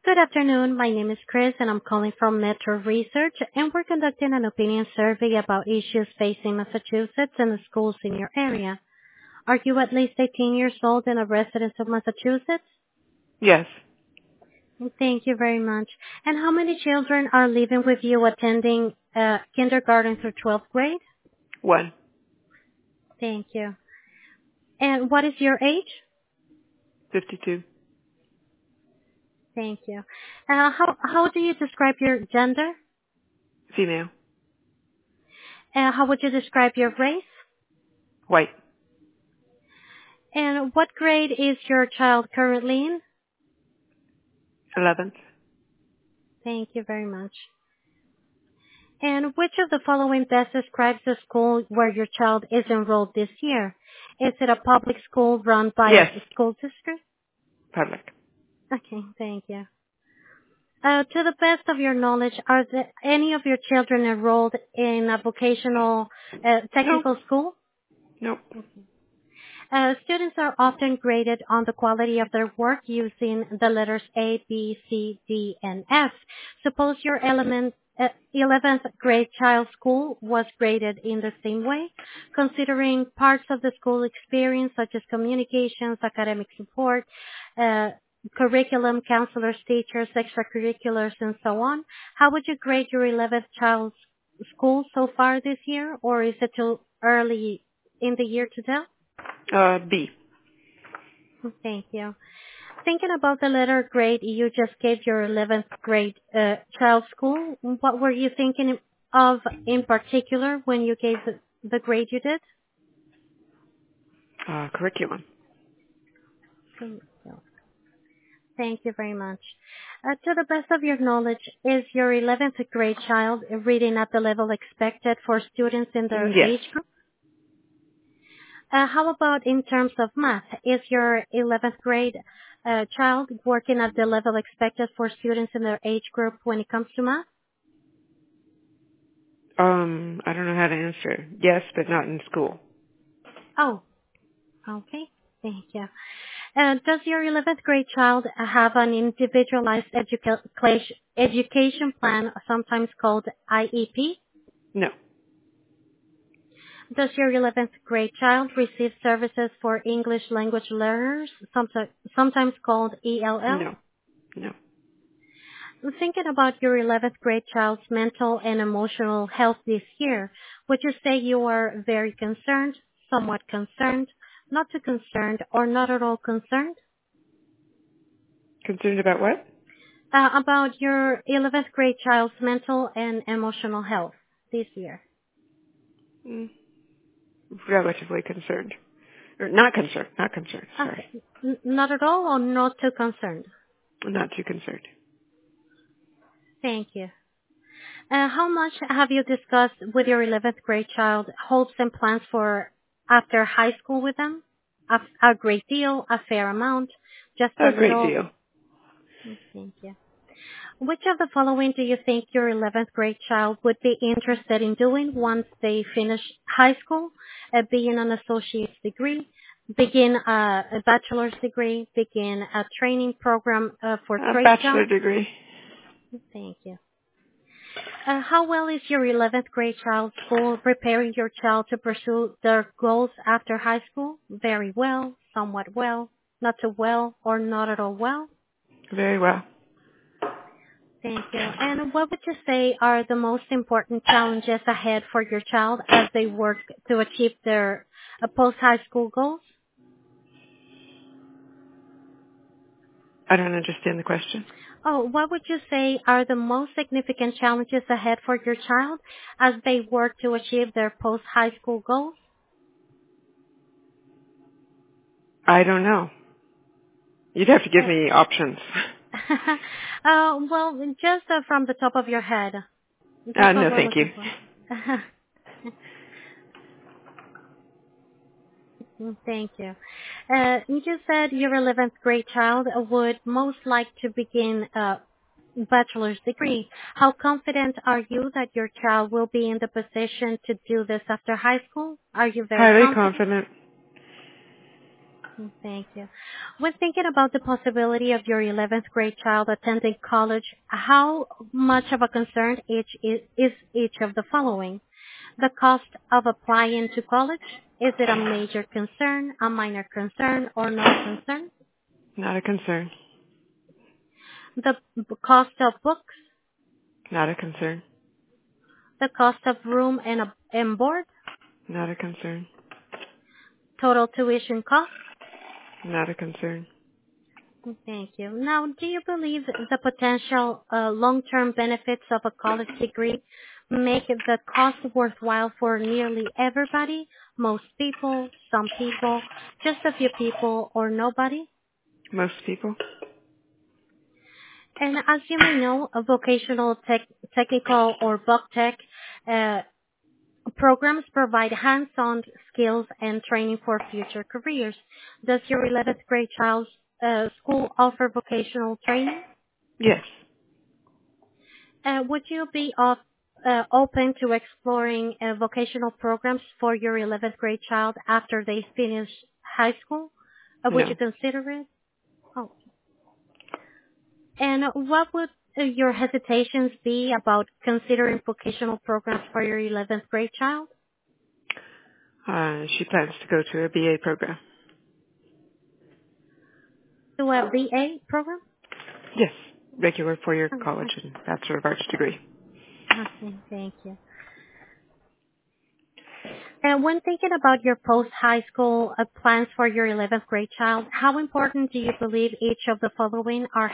Good afternoon. My name is Chris, and I'm calling from Metro Research, and we're conducting an opinion survey about issues facing Massachusetts and the schools in your area. Are you at least 18 years old and a resident of Massachusetts? Yes. Thank you very much. And how many children are living with you attending kindergarten through 12th grade? 1. Thank you. And what is your age? 52. Thank you. How do you describe your gender? Female. How would you describe your race? White. And what grade is your child currently in? 11th. Thank you very much. And which of the following best describes the school where your child is enrolled this year? Is it a public school run by Yes. a school district? Public. Okay, thank you. To the best of your knowledge, are any of your children enrolled in a vocational technical school? Nope. Students are often graded on the quality of their work using the letters A, B, C, D, and F. Suppose your 11th grade child's school was graded in the same way, considering parts of the school experience such as communications, academic support, curriculum, counselors, teachers, extracurriculars, and so on. How would you grade your 11th child's school so far this year, or is it too early in the year to tell? B. Thank you. Thinking about the letter grade you just gave your 11th grade child's school, what were you thinking of in particular when you gave the grade you did? Curriculum. Thank you very much. To the best of your knowledge, is your 11th grade child reading at the level expected for students in their Yes. age group? How about in terms of math? Is your 11th grade child working at the level expected for students in their age group when it comes to math? I don't know how to answer. Yes, but not in school. Oh, okay. Thank you. Does your 11th grade child have an individualized education plan, sometimes called IEP? No. Does your 11th grade child receive services for English language learners, sometimes called ELL? No. No. Thinking about your 11th grade child's mental and emotional health this year, would you say you are very concerned, somewhat concerned, not too concerned, or not at all concerned? Concerned about what? About your 11th grade child's mental and emotional health this year. Relatively concerned. Or not concerned. Not concerned. Sorry. Okay. Not at all or not too concerned? Not too concerned. Thank you. How much have you discussed with your 11th grade child hopes and plans for after high school with them? A great deal, a fair amount, just a A great little? deal. Thank you. Which of the following do you think your 11th grade child would be interested in doing once they finish high school? Begin an associate's degree, begin a bachelor's degree, begin a training program for A trade bachelor jobs? degree. Thank you. How well is your 11th grade child's school preparing your child to pursue their goals after high school? Very well, somewhat well, not too well, or not at all well? Very well. Thank you. And what would you say are the most important challenges ahead for your child as they work to achieve their post-high school goals? I don't understand the question. Oh, what would you say are the most significant challenges ahead for your child as they work to achieve their post-high school goals? I don't know. You'd have to give me options. Well, just from the top of your head. That's what No, we're thank you. looking for. Thank you. You just said your 11th grade child would most like to begin a bachelor's degree. How confident are you that your child will be in the position to do this after high school? Are you very Highly confident? confident. Thank you. When thinking about the possibility of your 11th grade child attending college, how much of a concern is each of the following? The cost of applying to college, is it a major concern, a minor concern, or not a concern? Not a concern. The cost of books, Not a concern. the cost of room and board, Not a concern. total tuition cost. Not a concern. Thank you. Now, do you believe the potential long-term benefits of a college degree make the cost worthwhile for nearly everybody, most people, some people, just a few people, or nobody? Most people? And as you may know, a vocational technical or VocTech programs provide hands-on skills and training for future careers. Does your 11th grade child's school offer vocational training? Yes. Would you be open to exploring vocational programs for your 11th grade child after they finish high school? Would No. you consider it? Oh. And what would your hesitations be about considering vocational programs for your 11th grade child? She plans to go to a BA program. To a BA program? Yes. Regular four-year Oh, college and Bachelor of Arts degree. okay, thank you. And when thinking about your post-high school plans for your 11th grade child, how important do you believe each of the following are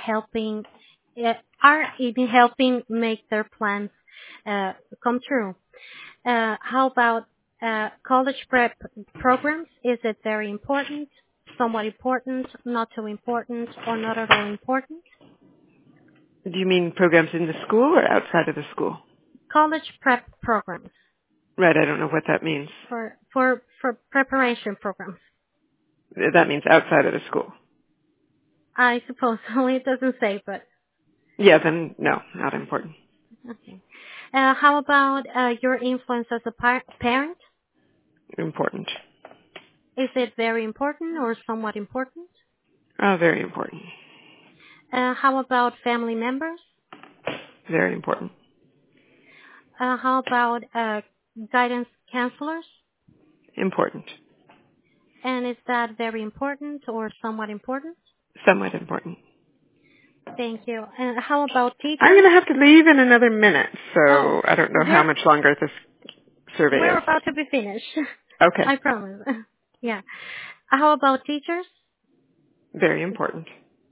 in helping make their plans come true? How about college prep programs? Is it very important, somewhat important, not too important, or not at all important? Do you mean programs in the school or outside of the school? College prep programs. Right, I don't know what that means. For preparation programs. That means outside of the school. I suppose so. It doesn't say, but. Yeah, then no, not important. Okay. How about your influence as a parent? Important. Is it very important or somewhat important? Very important. How about family members? Very important. How about guidance counselors? Important. And is that very important or somewhat important? Somewhat important. Thank you. And how about teachers? I'm going to have to leave in another minute, so Oh, I don't know how much longer this survey we're is. about to be finished. Okay. I promise. Yeah. How about teachers? Very important.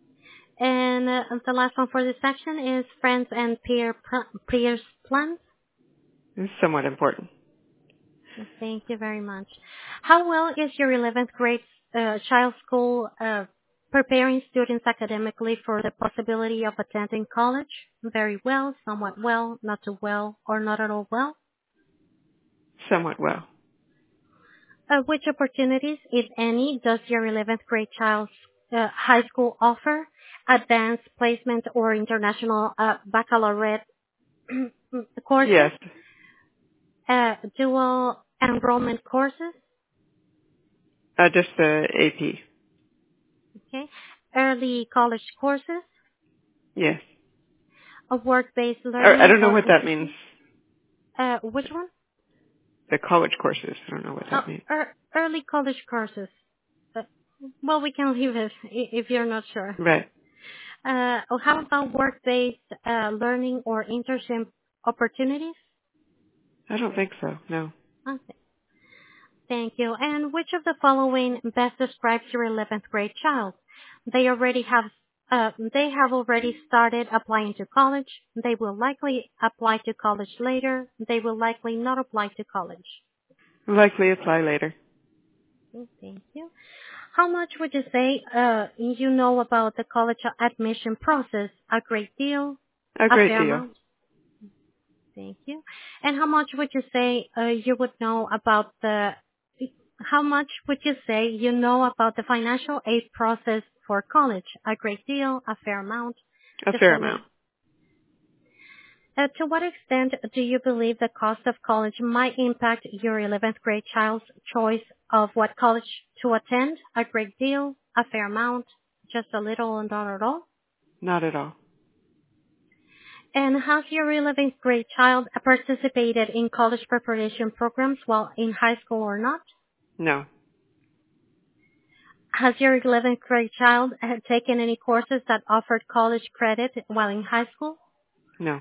And the last one for this section is friends and peers plans. It's somewhat important. Thank you very much. How well is your 11th grade child school preparing students academically for the possibility of attending college? Very well, somewhat well, not too well, or not at all well? Somewhat well. Which opportunities, if any, does your 11th grade child's high school offer? Advanced placement or international baccalaureate courses? Yes. Dual enrollment courses? Just the AP. Okay. Early college courses? Yes. A work-based learning? I don't know what that means. Which one? The college courses. I don't know what that means. Early college courses. Well, we can leave it if you're not sure. Right. How about work-based learning or internship opportunities? I don't think so. No. Okay. Thank you. And which of the following best describes your 11th grade child? They have already started applying to college. They will likely apply to college later. They will likely not apply to college. Likely apply later. Thank you. How much would you say you know about the college admission process? A great deal? A great fair deal. amount? Thank you. And how much would you say you know about the financial aid process for college? A great deal? A fair amount? A fair amount. To what extent do you believe the cost of college might impact your 11th grade child's choice of what college to attend? A great deal, a fair amount, just a little, and not at all? Not at all. And has your 11th grade child participated in college preparation programs while in high school or not? No. Has your 11th grade child taken any courses that offered college credit while in high school? No.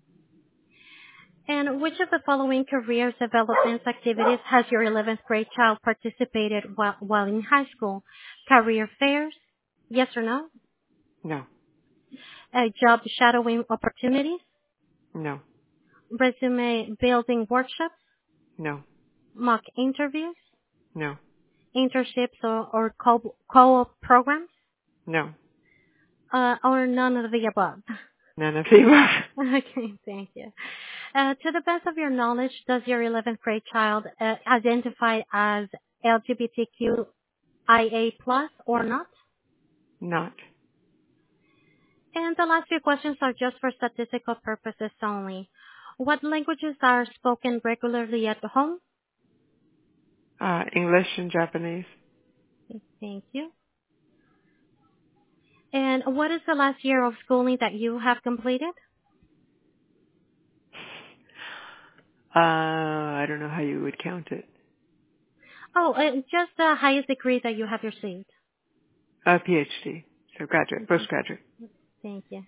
And which of the following career development activities has your 11th grade child participated while in high school? Career fairs? Yes or no? No. Job shadowing opportunities? No. Resume building workshops? No. Mock interviews? No. Internships or co-op programs? No. Or none of the above? None of the above. Okay, thank you. To the best of your knowledge, does your 11th grade child identify as LGBTQIA+ or not? Not. And the last few questions are just for statistical purposes only. What languages are spoken regularly at home? English and Japanese. Thank you. And what is the last year of schooling that you have completed? I don't know how you would count it. Oh, just the highest degree that you have received. A PhD. So graduate, postgraduate. Thank you.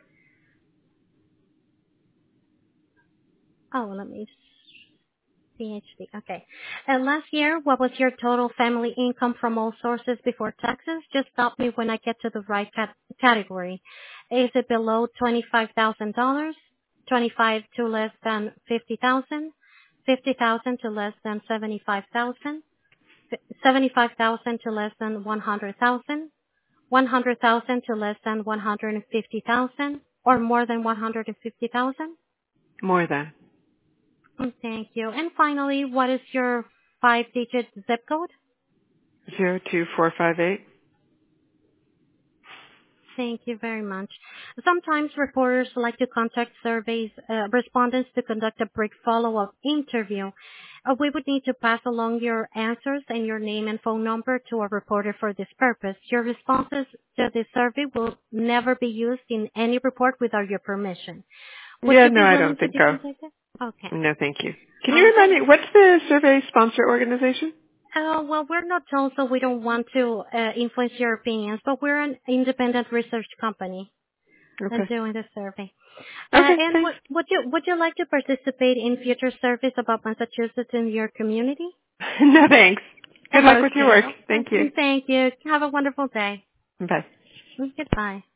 Oh, let me PhD. Okay. And last year, what was your total family income from all sources before taxes? Just stop me when I get to the right category. Is it below $25,000? 25 to less than 50,000? 50,000 to less than 75,000? 75,000 to less than 100,000? 100,000 to less than 150,000? Or more than 150,000? More than. Thank you. And finally, what is your 5-digit zip code? 02458. Thank you very much. Sometimes reporters like to contact surveys respondents to conduct a brief follow-up interview. We would need to pass along your answers and your name and phone number to a reporter for this purpose. Your responses to this survey will never be used in any report without your permission. Would you be I willing don't to think do so. something like that? Okay. No, thank you. Can you remind me, what's the survey sponsor organization? Well, we're not told, so we don't want to influence your opinions, but we're an independent research company doing the survey. Okay, And thanks. would you like to participate in future surveys about Massachusetts in your community? No, thanks. Good luck with your work. Thank you. Thank you. Have a wonderful day. Bye. Goodbye.